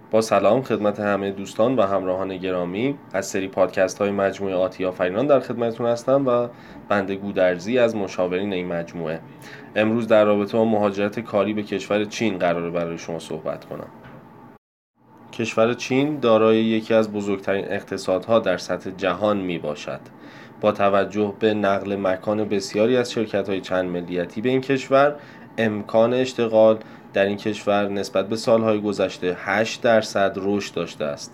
با سلام خدمت همه دوستان و همراهان گرامی از سری پادکست های مجموعه آتی آفرینان در خدمتتون هستم و بنده گودرزی از مشاورین این مجموعه. امروز در رابطه با مهاجرت کاری به کشور چین قراره برای شما صحبت کنم. کشور چین دارای یکی از بزرگترین اقتصادها در سطح جهان می باشد. با توجه به نقل مکان بسیاری از شرکت‌های چند ملیتی به این کشور، امکان اشتغال در این کشور نسبت به سالهای گذشته 8% رشد داشته است.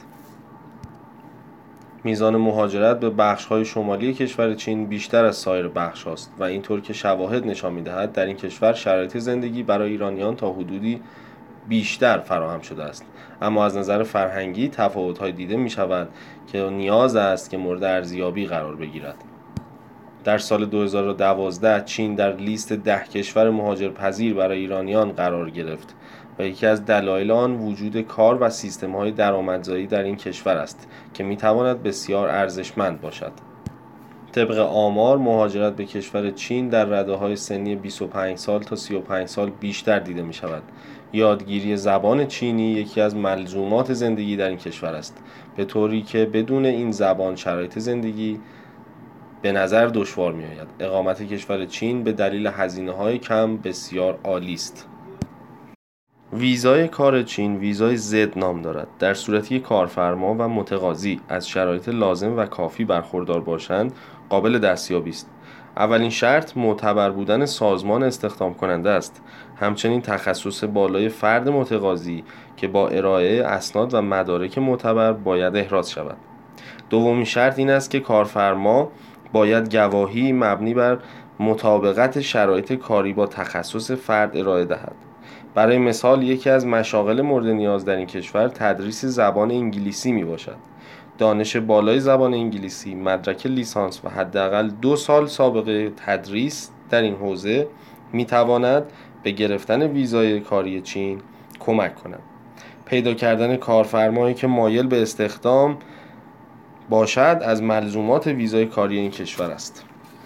میزان مهاجرت به بخش‌های شمالی کشور چین بیشتر از سایر بخش‌هاست و اینطور که شواهد نشان می‌دهد در این کشور شرایط زندگی برای ایرانیان تا حدودی بیشتر فراهم شده است، اما از نظر فرهنگی تفاوت‌های دیده می‌شود که نیاز است که مورد ارزیابی قرار بگیرد. در سال 2012 چین در لیست 10 کشور مهاجرپذیر برای ایرانیان قرار گرفت و یکی از دلایل آن وجود کار و سیستم‌های درآمدزایی در این کشور است که می‌تواند بسیار ارزشمند باشد. طبق آمار مهاجرت به کشور چین در رده‌های سنی 25 سال تا 35 سال بیشتر دیده می‌شود. یادگیری زبان چینی یکی از ملزومات زندگی در این کشور است، به طوری که بدون این زبان شرایط زندگی به نظر دشوار می آید. اقامت کشور چین به دلیل هزینه‌های کم بسیار عالی است. ویزای کار چین ویزای زد نام دارد. در صورتی که کارفرما و متقاضی از شرایط لازم و کافی برخوردار باشند، قابل دستیابی است. اولین شرط معتبر بودن سازمان استخدام کننده است. همچنین تخصص بالای فرد متقاضی که با ارائه اسناد و مدارک معتبر باید احراز شود. دومین شرط این است که کارفرما باید گواهی مبنی بر مطابقت شرایط کاری با تخصص فرد ارائه دهد. برای مثال یکی از مشاغل مورد نیاز در این کشور تدریس زبان انگلیسی می باشد. دانش بالای زبان انگلیسی، مدرک لیسانس و حداقل 2 سال سابقه تدریس در این حوزه می تواند به گرفتن ویزای کاری چین کمک کند. پیدا کردن کارفرمایی که مایل به استخدام باشد از ملزومات ویزای کاری این کشور است.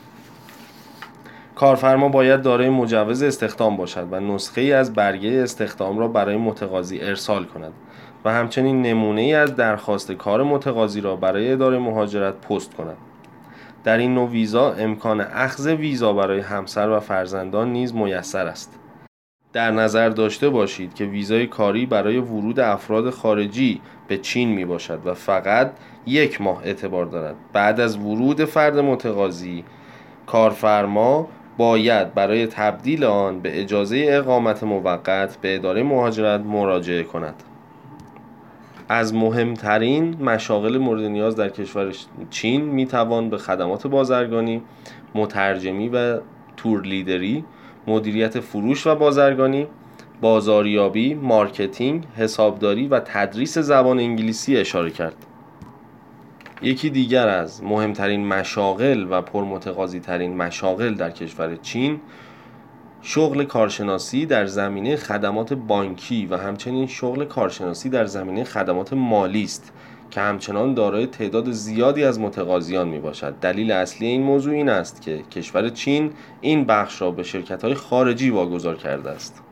کارفرما باید دارای مجوز استخدام باشد و نسخه‌ای از برگه استخدام را برای متقاضی ارسال کند و همچنین نمونه‌ای از درخواست کار متقاضی را برای اداره مهاجرت پست کند. در این نوع ویزا امکان اخذ ویزا برای همسر و فرزندان نیز میسر است. در نظر داشته باشید که ویزای کاری برای ورود افراد خارجی به چین می باشد و فقط 1 ماه اعتبار دارد. بعد از ورود فرد متقاضی، کارفرما باید برای تبدیل آن به اجازه اقامت موقت به اداره مهاجرت مراجعه کند. از مهمترین مشاغل مورد نیاز در کشور چین می توان به خدمات بازرگانی، مترجمی و تور لیدری، مدیریت فروش و بازرگانی، بازاریابی، مارکتینگ، حسابداری و تدریس زبان انگلیسی اشاره کرد. یکی دیگر از مهمترین مشاغل و پرمتقاضی ترین مشاغل در کشور چین شغل کارشناسی در زمینه خدمات بانکی و همچنین شغل کارشناسی در زمینه خدمات مالی است که همچنان دارای تعداد زیادی از متقاضیان می باشد. دلیل اصلی این موضوع این است که کشور چین این بخش را به شرکت‌های خارجی واگذار کرده است.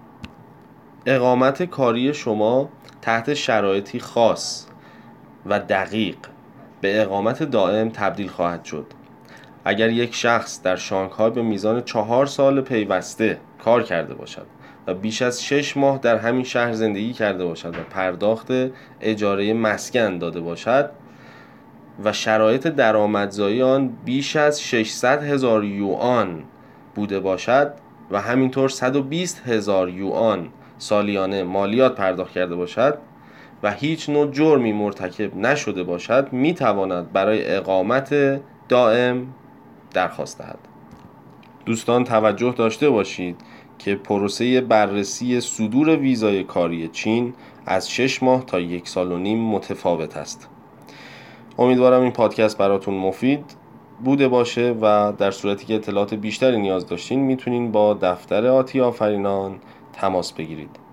اقامت کاری شما تحت شرایطی خاص و دقیق به اقامت دائم تبدیل خواهد شد. اگر یک شخص در شانگهای به میزان 4 سال پیوسته کار کرده باشد و بیش از 6 ماه در همین شهر زندگی کرده باشد و پرداخت اجاره مسکن داده باشد و شرایط درآمدزایی آن بیش از 600,000 یوآن بوده باشد و همینطور 120,000 یوآن سالیانه مالیات پرداخت کرده باشد و هیچ نوع جرمی مرتکب نشده باشد، می تواند برای اقامت دائم درخواست دهد. دوستان توجه داشته باشید که پروسه بررسی صدور ویزای کاری چین از 6 ماه تا 1 سال و نیم متفاوت است. امیدوارم این پادکست براتون مفید بوده باشه و در صورتی که اطلاعات بیشتری نیاز داشتین میتونین با دفتر آتی آفرینان تماس بگیرید.